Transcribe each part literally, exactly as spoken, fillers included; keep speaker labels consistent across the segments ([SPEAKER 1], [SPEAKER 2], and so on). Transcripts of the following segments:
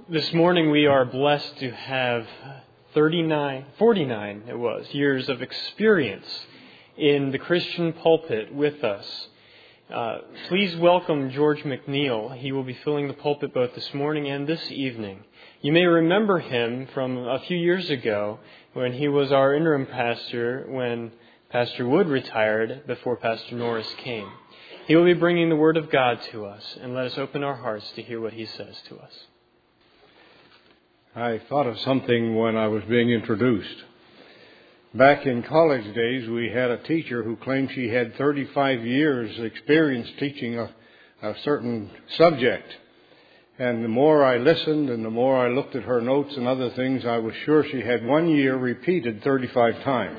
[SPEAKER 1] This morning we are blessed to have thirty-nine, forty-nine it was, years of experience in the Christian pulpit with us. Uh, please welcome George McNeil. He will be filling the pulpit both this morning and this evening. You may remember him from a few years ago when he was our interim pastor when Pastor Wood retired before Pastor Norris came. He will be bringing the Word of God to us, and let us open our hearts to hear what he says to us.
[SPEAKER 2] I thought of something when I was being introduced. Back in college days, we had a teacher who claimed she had thirty-five years experience teaching a, a certain subject. And the more I listened and the more I looked at her notes and other things, I was sure she had one year repeated thirty-five times.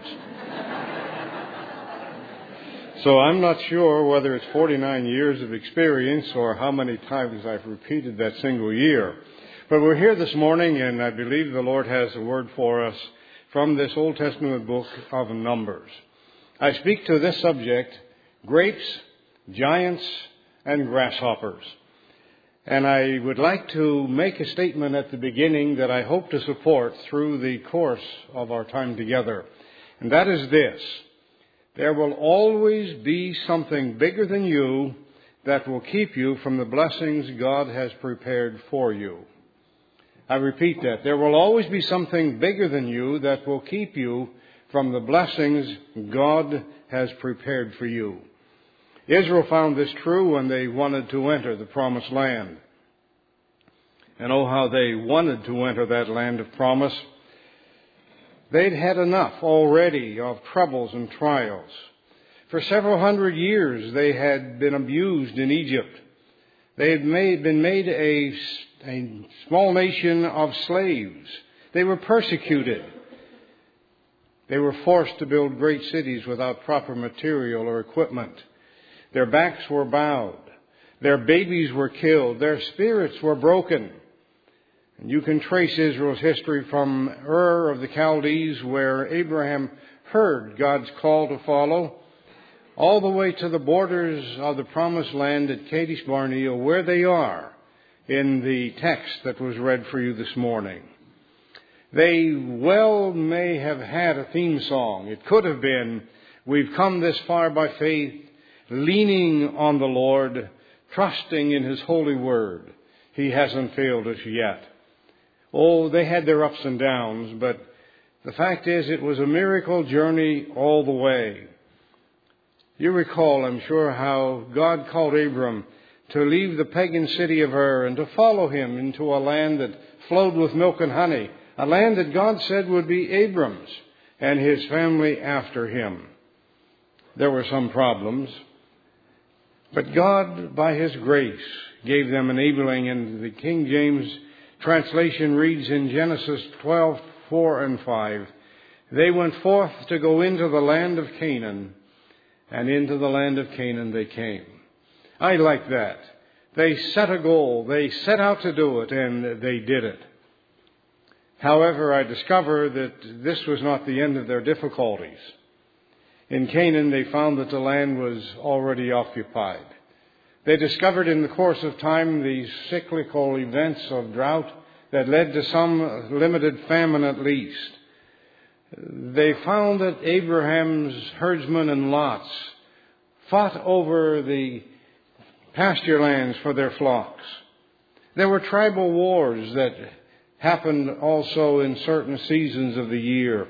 [SPEAKER 2] So I'm not sure whether it's forty-nine years of experience or how many times I've repeated that single year. But we're here this morning, and I believe the Lord has a word for us from this Old Testament book of Numbers. I speak to this subject, grapes, giants, and grasshoppers. And I would like to make a statement at the beginning that I hope to support through the course of our time together. And that is this: there will always be something bigger than you that will keep you from the blessings God has prepared for you. I repeat that. There will always be something bigger than you that will keep you from the blessings God has prepared for you. Israel found this true when they wanted to enter the promised land. And oh, how they wanted to enter that land of promise. They'd had enough already of troubles and trials. For several hundred years, they had been abused in Egypt. They had made, been made a, a small nation of slaves. They were persecuted. They were forced to build great cities without proper material or equipment. Their backs were bowed. Their babies were killed. Their spirits were broken. And you can trace Israel's history from Ur of the Chaldees, where Abraham heard God's call to follow, all the way to the borders of the Promised Land at Kadesh Barnea, where they are in the text that was read for you this morning. They well may have had a theme song. It could have been, "We've come this far by faith, leaning on the Lord, trusting in His holy word. He hasn't failed us yet." Oh, they had their ups and downs, but the fact is it was a miracle journey all the way. You recall, I'm sure, how God called Abram to leave the pagan city of Ur and to follow him into a land that flowed with milk and honey, a land that God said would be Abram's and his family after him. There were some problems, but God, by His grace, gave them enabling, and the King James translation reads in Genesis twelve, four and five, "They went forth to go into the land of Canaan, and into the land of Canaan they came." I like that. They set a goal. They set out to do it, and they did it. However, I discover that this was not the end of their difficulties. In Canaan, they found that the land was already occupied. They discovered in the course of time these cyclical events of drought that led to some limited famine at least. They found that Abraham's herdsmen and lots fought over the pasture lands for their flocks. There were tribal wars that happened also in certain seasons of the year.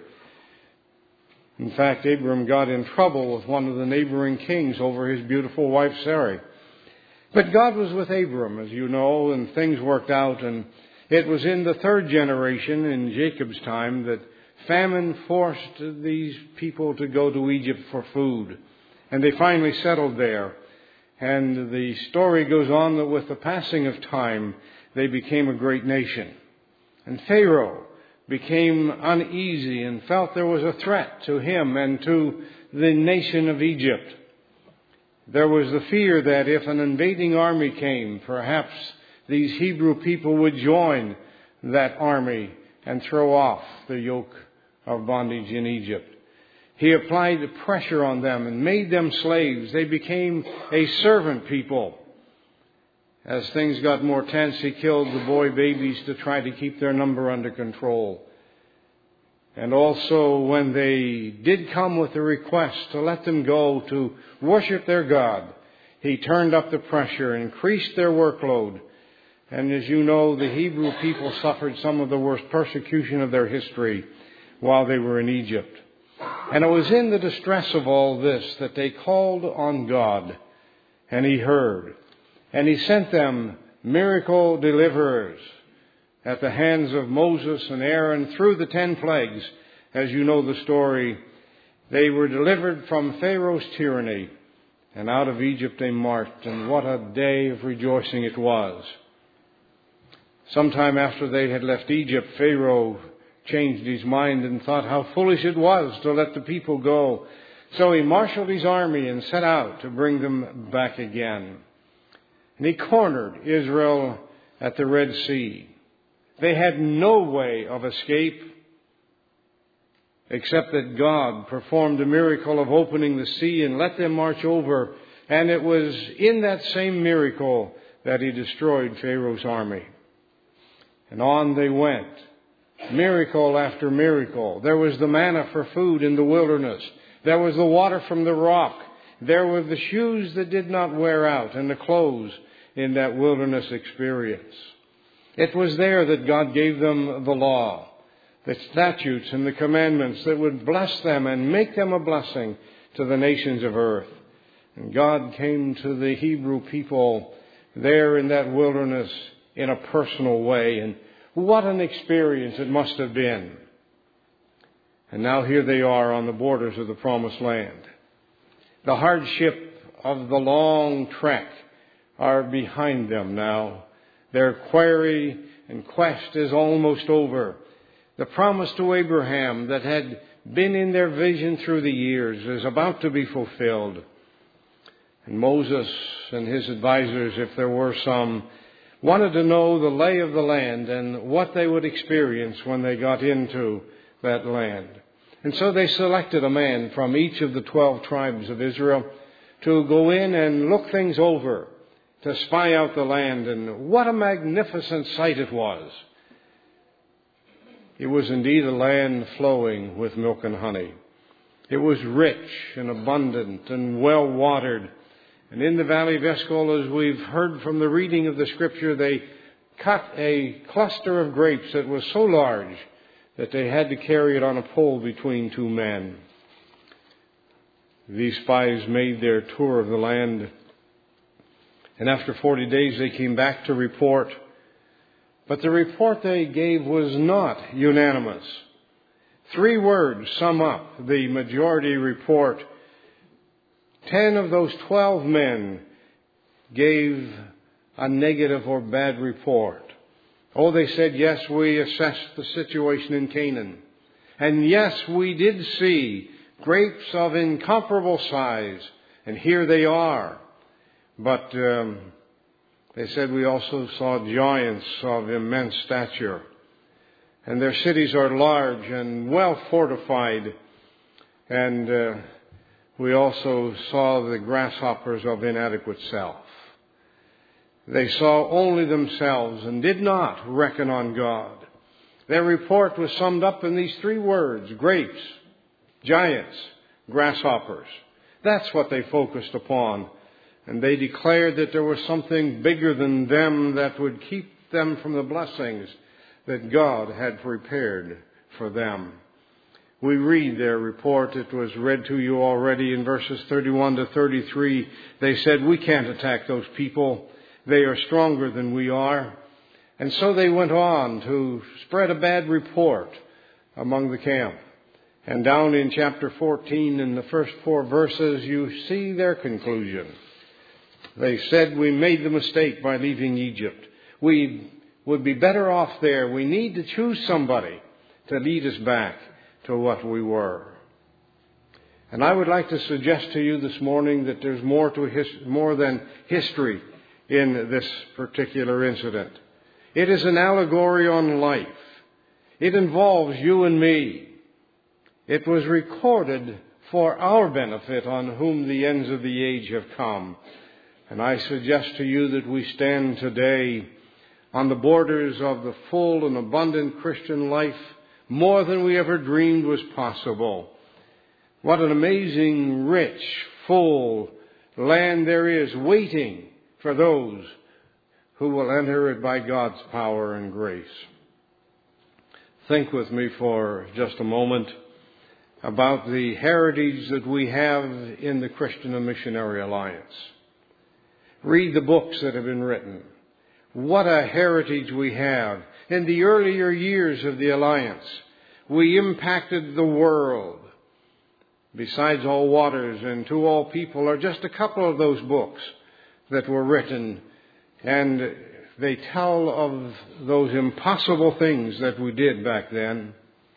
[SPEAKER 2] In fact, Abram got in trouble with one of the neighboring kings over his beautiful wife Sarai. But God was with Abram, as you know, and things worked out. And it was in the third generation, in Jacob's time, that famine forced these people to go to Egypt for food. And they finally settled there. And the story goes on that with the passing of time, they became a great nation. And Pharaoh became uneasy and felt there was a threat to him and to the nation of Egypt. There was the fear that if an invading army came, perhaps these Hebrew people would join that army and throw off the yoke of bondage in Egypt. He applied pressure on them and made them slaves. They became a servant people. as things got more tense, he killed the boy babies to try to keep their number under control. And also, when they did come with a request to let them go to worship their God, he turned up the pressure, increased their workload. And as you know, the Hebrew people suffered some of the worst persecution of their history while they were in Egypt. And it was in the distress of all this that they called on God, and he heard. And he sent them miracle deliverers at the hands of Moses and Aaron through the ten plagues. As you know the story, they were delivered from Pharaoh's tyranny, and out of Egypt they marched, and what a day of rejoicing it was. Sometime after they had left Egypt, Pharaoh changed his mind and thought how foolish it was to let the people go. So he marshaled his army and set out to bring them back again. And he cornered Israel at the Red Sea. They had no way of escape except that God performed a miracle of opening the sea and let them march over. And it was in that same miracle that he destroyed Pharaoh's army. And on they went, miracle after miracle. There was the manna for food in the wilderness. There was the water from the rock. There were the shoes that did not wear out and the clothes in that wilderness experience. It was there that God gave them the law, the statutes and the commandments that would bless them and make them a blessing to the nations of earth. And God came to the Hebrew people there in that wilderness in a personal way. And what an experience it must have been. And now here they are on the borders of the Promised Land. The hardship of the long trek are behind them now. Their query and quest is almost over. The promise to Abraham that had been in their vision through the years is about to be fulfilled. And Moses and his advisors, if there were some, wanted to know the lay of the land and what they would experience when they got into that land. And so they selected a man from each of the twelve tribes of Israel to go in and look things over, to spy out the land. And what a magnificent sight it was. It was indeed a land flowing with milk and honey. It was rich and abundant and well watered. And in the Valley of Eshcol, as we've heard from the reading of the Scripture, they cut a cluster of grapes that was so large that they had to carry it on a pole between two men. These spies made their tour of the land, and after forty days they came back to report. But the report they gave was not unanimous. Three words sum up the majority report. Ten of those twelve men gave a negative or bad report. Oh, they said, yes, we assessed the situation in Canaan. And yes, we did see grapes of incomparable size. And here they are. But um, they said we also saw giants of immense stature. And their cities are large and well fortified. And uh, we also saw the grasshoppers of inadequate self. They saw only themselves and did not reckon on God. Their report was summed up in these three words: grapes, giants, grasshoppers. That's what they focused upon. And they declared that there was something bigger than them that would keep them from the blessings that God had prepared for them. We read their report. It was read to you already in verses thirty-one to thirty-three. They said, we can't attack those people. They are stronger than we are. And so they went on to spread a bad report among the camp. And down in chapter fourteen, in the first four verses, you see their conclusion. They said, we made the mistake by leaving Egypt. We would be better off there. We need to choose somebody to lead us back to what we were. And I would like to suggest to you this morning that there's more to his, more than history in this particular incident. It is an allegory on life. It involves you and me. It was recorded for our benefit, on whom the ends of the age have come. And I suggest to you that we stand today on the borders of the full and abundant Christian life more than we ever dreamed was possible. What an amazing, rich, full land there is waiting for those who will enter it by God's power and grace. Think with me for just a moment about the heritage that we have in the Christian and Missionary Alliance. Read the books that have been written. What a heritage we have. In the earlier years of the Alliance, we impacted the world. Besides All Waters and To All People are just a couple of those books that were written, and they tell of those impossible things that we did back then.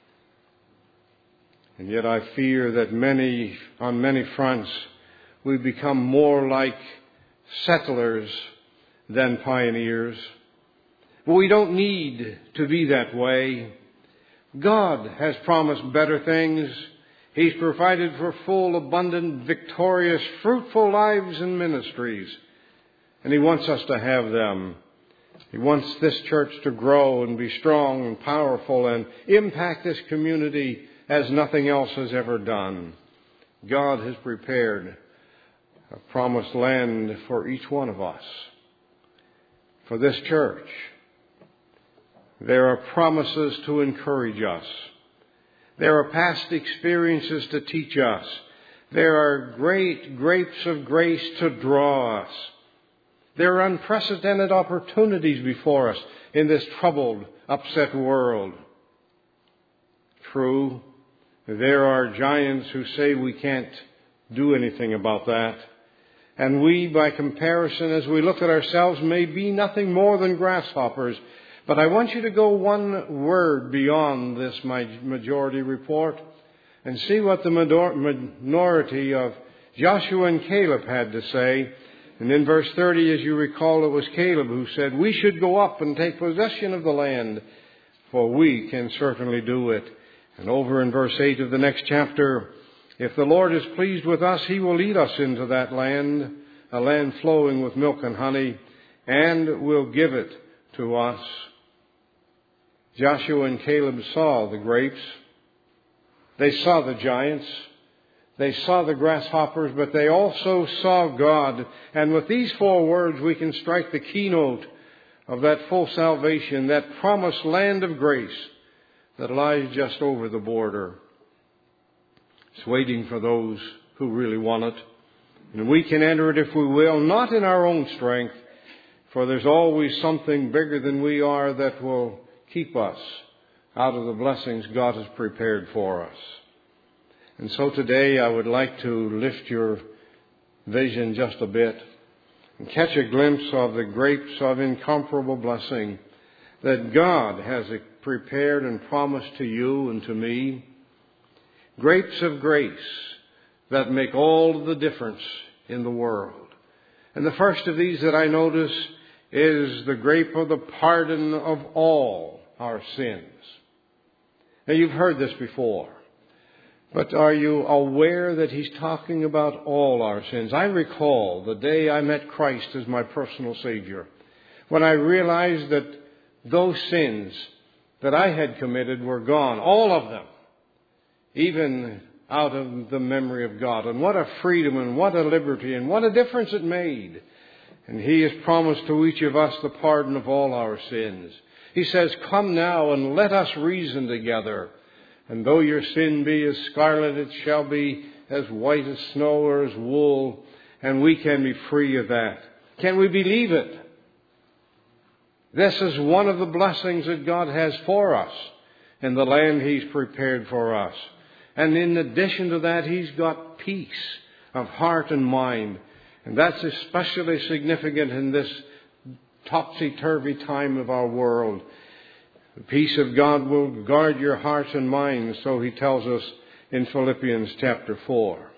[SPEAKER 2] And yet I fear that many, on many fronts, we've become more like settlers than pioneers. But we don't need to be that way. God has promised better things. He's provided for full, abundant, victorious, fruitful lives and ministries. And He wants us to have them. He wants this church to grow and be strong and powerful and impact this community as nothing else has ever done. God has prepared a promised land for each one of us. For this church, there are promises to encourage us. There are past experiences to teach us. There are great grapes of grace to draw us. There are unprecedented opportunities before us in this troubled, upset world. True, there are giants who say we can't do anything about that. And we, by comparison, as we look at ourselves, may be nothing more than grasshoppers. But I want you to go one word beyond this majority report and see what the minority of Joshua and Caleb had to say. And in verse thirty, as you recall, it was Caleb who said, "We should go up and take possession of the land, for we can certainly do it." And over in verse eight of the next chapter, "If the Lord is pleased with us, He will lead us into that land, a land flowing with milk and honey, and will give it to us." Joshua and Caleb saw the grapes. They saw the giants. They saw the grasshoppers, but they also saw God. And with these four words, we can strike the keynote of that full salvation, that promised land of grace that lies just over the border. It's waiting for those who really want it. And we can enter it if we will, not in our own strength, for there's always something bigger than we are that will keep us out of the blessings God has prepared for us. And so today I would like to lift your vision just a bit and catch a glimpse of the grapes of incomparable blessing that God has prepared and promised to you and to me. Grapes of grace that make all the difference in the world. And the first of these that I notice is the grape of the pardon of all our sins. Now, you've heard this before, but are you aware that He's talking about all our sins? I recall the day I met Christ as my personal Savior, when I realized that those sins that I had committed were gone, all of them, even out of the memory of God. And what a freedom and what a liberty and what a difference it made. And He has promised to each of us the pardon of all our sins. He says, "Come now and let us reason together. And though your sin be as scarlet, it shall be as white as snow or as wool." And we can be free of that. Can we believe it? This is one of the blessings that God has for us in the land He's prepared for us. And in addition to that, He's got peace of heart and mind. And that's especially significant in this topsy-turvy time of our world. The peace of God will guard your hearts and minds, so He tells us in Philippians chapter four.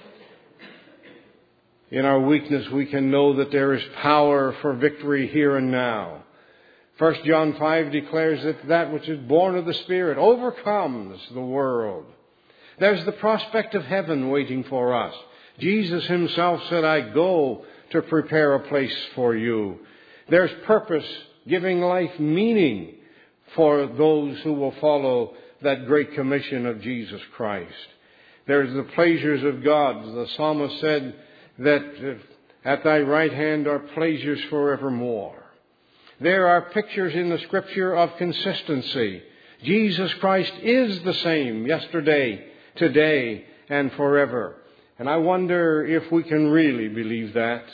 [SPEAKER 2] In our weakness, we can know that there is power for victory here and now. First John five declares that that which is born of the Spirit overcomes the world. There's the prospect of heaven waiting for us. Jesus Himself said, "I go to prepare a place for you. There's purpose, giving life meaning for those who will follow that great commission of Jesus Christ. There's the pleasures of God. The psalmist said that at thy right hand are pleasures forevermore. There are pictures in the Scripture of consistency. Jesus Christ is the same yesterday, today, and forever. And I wonder if we can really believe that.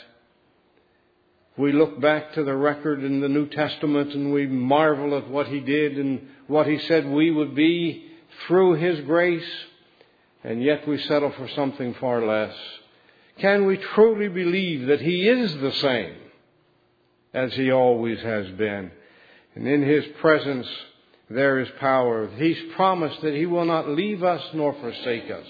[SPEAKER 2] We look back to the record in the New Testament and we marvel at what He did and what He said we would be through His grace, and yet we settle for something far less. Can we truly believe that He is the same as He always has been? And in His presence there is power. He's promised that He will not leave us nor forsake us.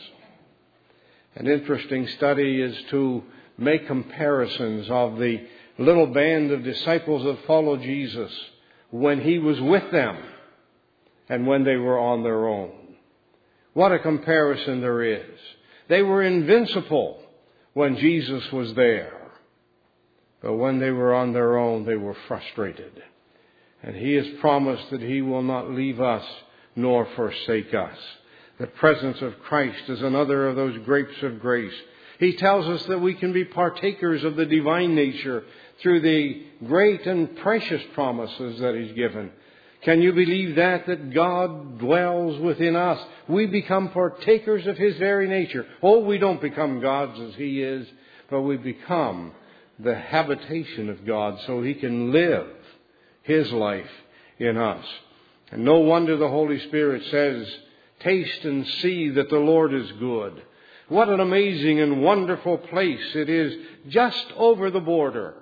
[SPEAKER 2] An interesting study is to make comparisons of the little band of disciples that followed Jesus when He was with them and when they were on their own. What a comparison there is. They were invincible when Jesus was there. But when they were on their own, they were frustrated. And He has promised that He will not leave us nor forsake us. The presence of Christ is another of those grapes of grace. He tells us that we can be partakers of the divine nature through the great and precious promises that He's given. Can you believe that, that God dwells within us? We become partakers of His very nature. Oh, we don't become gods as He is, but we become the habitation of God so He can live His life in us. And no wonder the Holy Spirit says, taste and see that the Lord is good. What an amazing and wonderful place it is just over the border.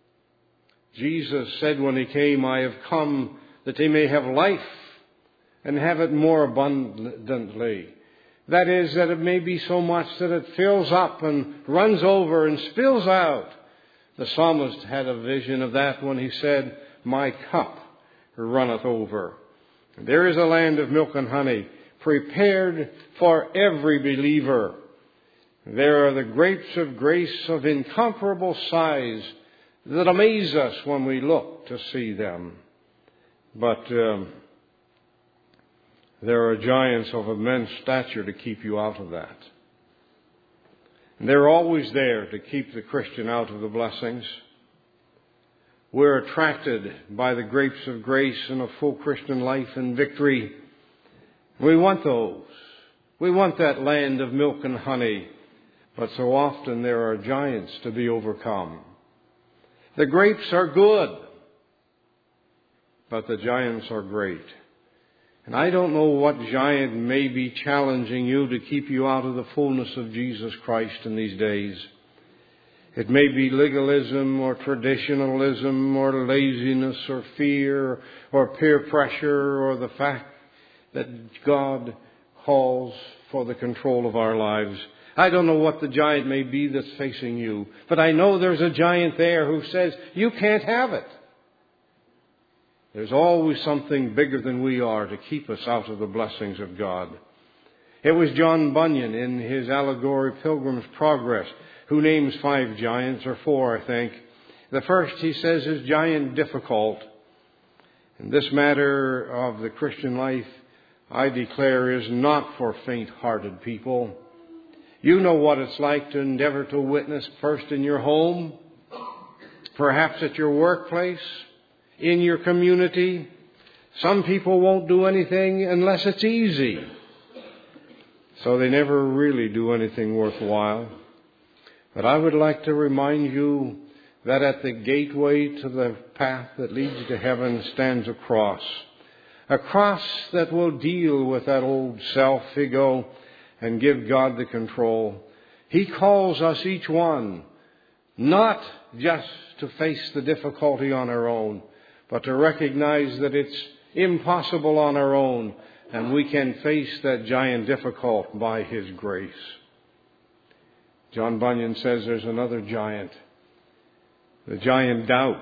[SPEAKER 2] Jesus said when He came, I have come that they may have life and have it more abundantly. That is, that it may be so much that it fills up and runs over and spills out. The psalmist had a vision of that when he said, my cup runneth over. There is a land of milk and honey prepared for every believer. There are the grapes of grace of incomparable size that amaze us when we look to see them. But um, there are giants of immense stature to keep you out of that. And they're always there to keep the Christian out of the blessings. We're attracted by the grapes of grace and a full Christian life and victory. We want those. We want that land of milk and honey. But so often there are giants to be overcome. The grapes are good, but the giants are great. And I don't know what giant may be challenging you to keep you out of the fullness of Jesus Christ in these days. It may be legalism or traditionalism or laziness or fear or peer pressure or the fact that God calls for the control of our lives. I don't know what the giant may be that's facing you, but I know there's a giant there who says, you can't have it. There's always something bigger than we are to keep us out of the blessings of God. It was John Bunyan in his allegory Pilgrim's Progress who names five giants, or four, I think. The first, he says, is giant difficult. And this matter of the Christian life, I declare, is not for faint-hearted people. You know what it's like to endeavor to witness first in your home, perhaps at your workplace, in your community. Some people won't do anything unless it's easy. So they never really do anything worthwhile. But I would like to remind you that at the gateway to the path that leads to heaven stands a cross. A cross that will deal with that old self-ego and give God the control. He calls us each one not just to face the difficulty on our own, but to recognize that it's impossible on our own, and we can face that giant difficult by His grace. John Bunyan says there's another giant. The giant doubt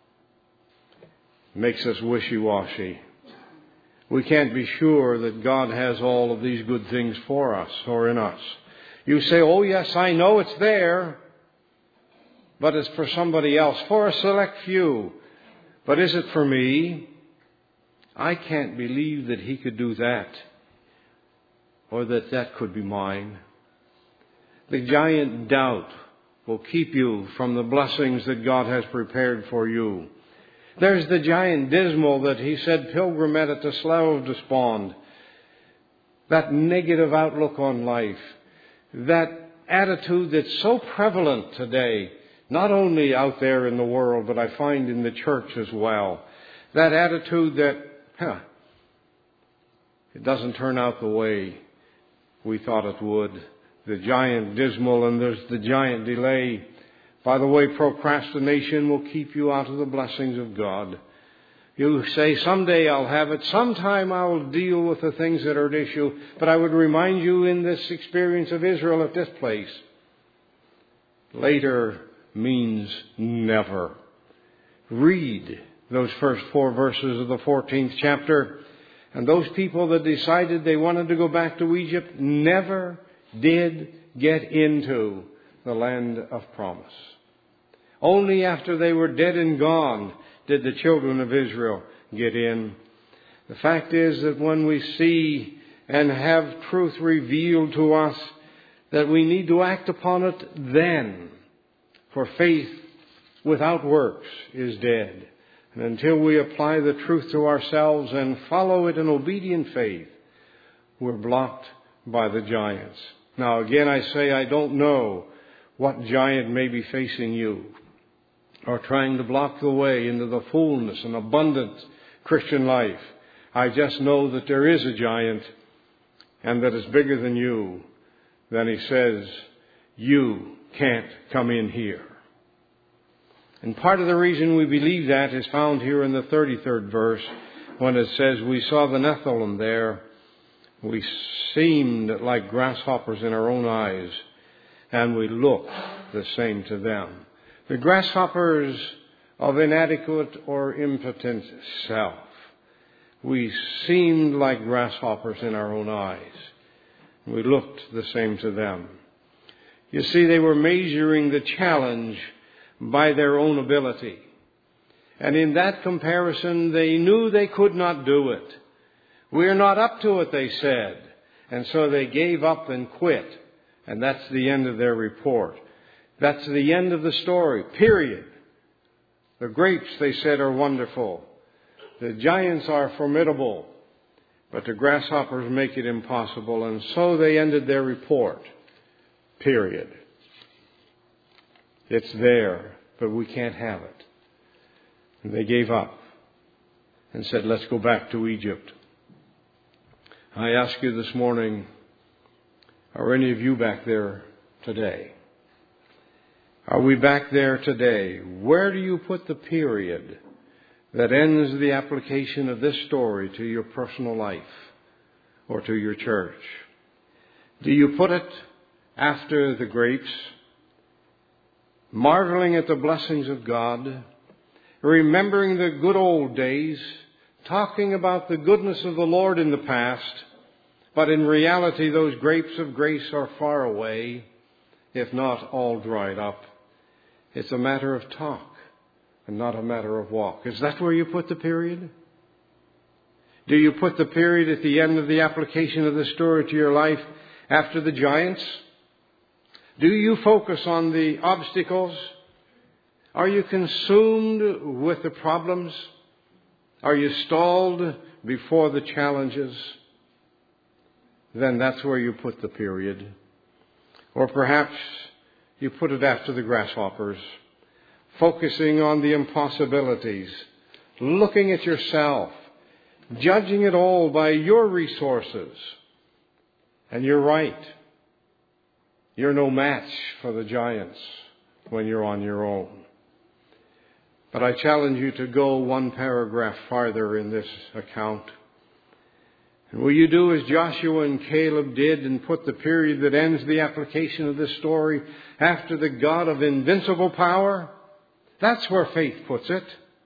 [SPEAKER 2] makes us wishy-washy. We can't be sure that God has all of these good things for us or in us. You say, oh yes, I know it's there. but it's for somebody else, for a select few. But is it for me? I can't believe that he could do that, or that that could be mine. The giant doubt will keep you from the blessings that God has prepared for you. There's the giant dismal that he said pilgrim at the slough of despond. That negative outlook on life. That attitude that's so prevalent today, not only out there in the world, but I find in the church as well. That attitude that, huh, it doesn't turn out the way we thought it would. The giant dismal, and there's the giant delay. By the way, procrastination will keep you out of the blessings of God. You say, someday I'll have it, sometime I'll deal with the things that are at issue. But I would remind you in this experience of Israel at this place, later means never. Read those first four verses of the fourteenth chapter. And those people that decided they wanted to go back to Egypt never did get into the land of promise. Only after they were dead and gone did the children of Israel get in. The fact is that when we see and have truth revealed to us, that we need to act upon it then. For faith without works is dead. And until we apply the truth to ourselves and follow it in obedient faith, we're blocked by the giants. Now again I say I don't know what giant may be facing you, or trying to block the way into the fullness and abundant Christian life. I just know that there is a giant, and that is bigger than you. Then he says, you can't come in here. And part of the reason we believe that is found here in the thirty-third verse, when it says, we saw the Nephilim there. We seemed like grasshoppers in our own eyes, and we looked the same to them. The grasshoppers of inadequate or impotent self. We seemed like grasshoppers in our own eyes. We looked the same to them. You see, they were measuring the challenge by their own ability. And in that comparison, they knew they could not do it. We're not up to it, they said. And so they gave up and quit. And that's the end of their report. That's the end of the story, period. The grapes, they said, are wonderful. The giants are formidable. But the grasshoppers make it impossible. And so they ended their report, period. It's there, but we can't have it. And they gave up and said, let's go back to Egypt. I ask you this morning, are any of you back there today? Are we back there today? Where do you put the period that ends the application of this story to your personal life or to your church? Do you put it after the grapes, marveling at the blessings of God, remembering the good old days, talking about the goodness of the Lord in the past, but in reality those grapes of grace are far away, if not all dried up? It's a matter of talk and not a matter of walk. Is that where you put the period? Do you put the period at the end of the application of the story to your life after the giants? Do you focus on the obstacles? Are you consumed with the problems? Are you stalled before the challenges? Then that's where you put the period. Or perhaps you put it after the grasshoppers, focusing on the impossibilities, looking at yourself, judging it all by your resources. And you're right. You're no match for the giants when you're on your own. But I challenge you to go one paragraph farther in this account. And will you do as Joshua and Caleb did and put the period that ends the application of this story after the God of invincible power? That's where faith puts it.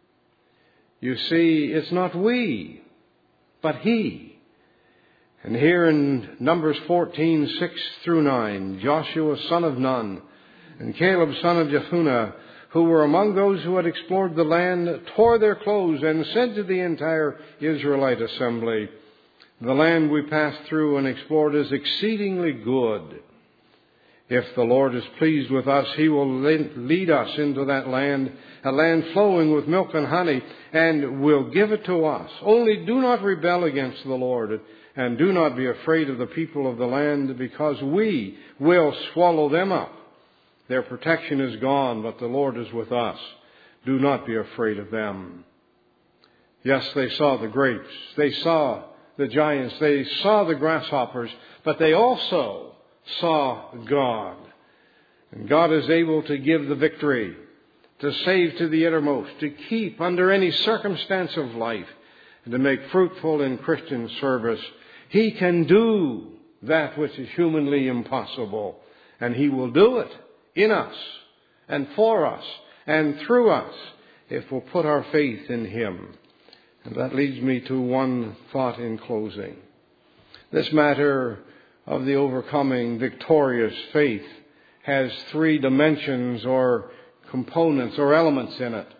[SPEAKER 2] You see, it's not we, but He. And here in Numbers fourteen, six through nine, Joshua son of Nun and Caleb son of Jephunneh who were among those who had explored the land, tore their clothes and said to the entire Israelite assembly, "The land we passed through and explored is exceedingly good. If the Lord is pleased with us, He will lead us into that land, a land flowing with milk and honey, and will give it to us. Only do not rebel against the Lord, and do not be afraid of the people of the land, because we will swallow them up. Their protection is gone, but the Lord is with us. Do not be afraid of them." Yes, they saw the grapes. They saw the giants. They saw the grasshoppers. But they also saw God. And God is able to give the victory, to save to the uttermost, to keep under any circumstance of life, and to make fruitful in Christian service. He can do that which is humanly impossible. And He will do it in us and for us and through us if we'll put our faith in Him. And that leads me to one thought in closing. This matter of the overcoming victorious faith has three dimensions or components or elements in it.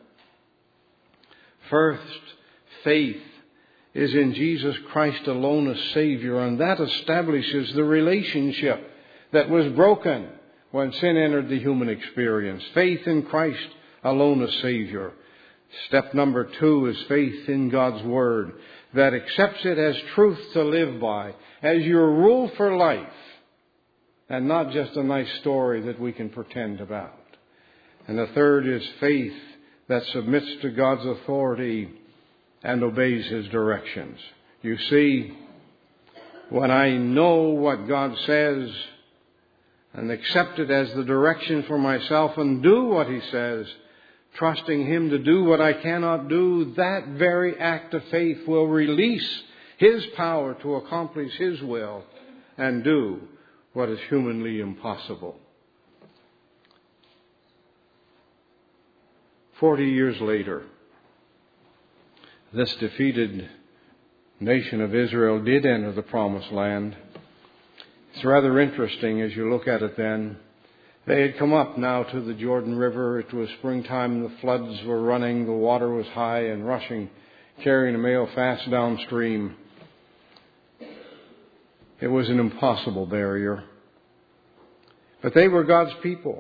[SPEAKER 2] First, faith is in Jesus Christ alone as Savior, and that establishes the relationship that was broken when sin entered the human experience. Faith in Christ alone as Savior. Step number two is faith in God's Word that accepts it as truth to live by, as your rule for life, and not just a nice story that we can pretend about. And the third is faith that submits to God's authority and obeys His directions. You see, when I know what God says and accept it as the direction for myself and do what He says, trusting Him to do what I cannot do, that very act of faith will release His power to accomplish His will and do what is humanly impossible. Forty years later, this defeated nation of Israel did enter the Promised Land. It's rather interesting as you look at it then. They had come up now to the Jordan River. It was springtime, the floods were running, the water was high and rushing, carrying the mail fast downstream. It was an impossible barrier. But they were God's people.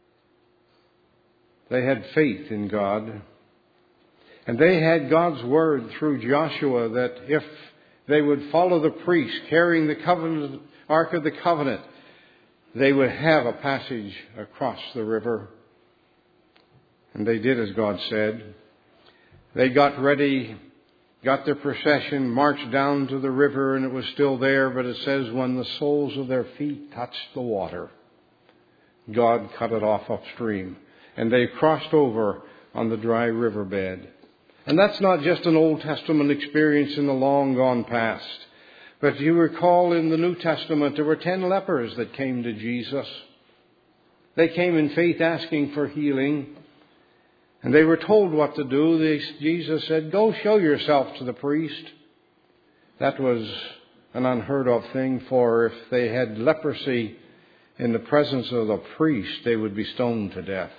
[SPEAKER 2] They had faith in God. And they had God's word through Joshua that if they would follow the priest carrying the covenant, Ark of the Covenant, they would have a passage across the river. And they did as God said. They got ready, got their procession, marched down to the river, and it was still there. But it says when the soles of their feet touched the water, God cut it off upstream. And they crossed over on the dry riverbed. And that's not just an Old Testament experience in the long gone past. But you recall in the New Testament there were ten lepers that came to Jesus. They came in faith asking for healing. And they were told what to do. They, Jesus said, "Go show yourself to the priest." That was an unheard of thing, for if they had leprosy in the presence of the priest, they would be stoned to death.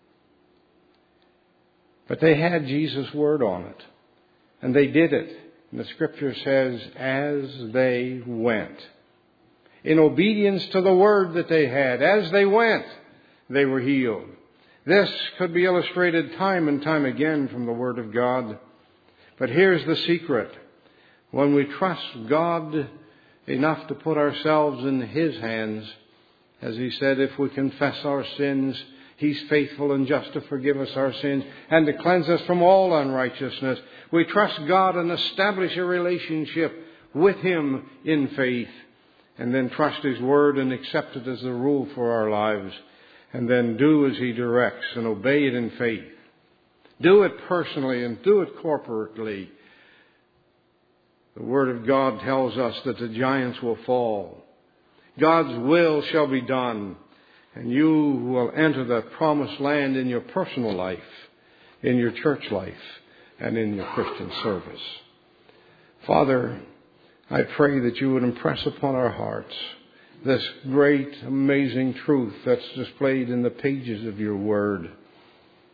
[SPEAKER 2] But they had Jesus' word on it. And they did it. And the Scripture says, as they went. In obedience to the word that they had, as they went, they were healed. This could be illustrated time and time again from the Word of God. But here's the secret. When we trust God enough to put ourselves in His hands, as He said, if we confess our sins, He's faithful and just to forgive us our sins and to cleanse us from all unrighteousness. We trust God and establish a relationship with Him in faith, and then trust His Word and accept it as the rule for our lives, and then do as He directs and obey it in faith. Do it personally and do it corporately. The Word of God tells us that the giants will fall. God's will shall be done. And you will enter the promised land in your personal life, in your church life, and in your Christian service. Father, I pray that you would impress upon our hearts this great, amazing truth that's displayed in the pages of your word.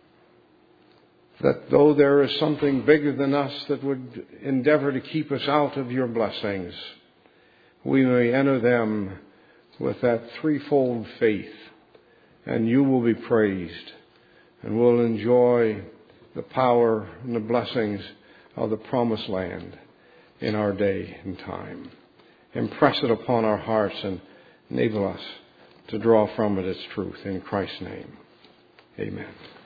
[SPEAKER 2] that though there is something bigger than us that would endeavor to keep us out of your blessings, we may enter them with that threefold faith, and you will be praised, and we'll enjoy the power and the blessings of the promised land in our day and time. Impress it upon our hearts and enable us to draw from it its truth. In Christ's name, amen.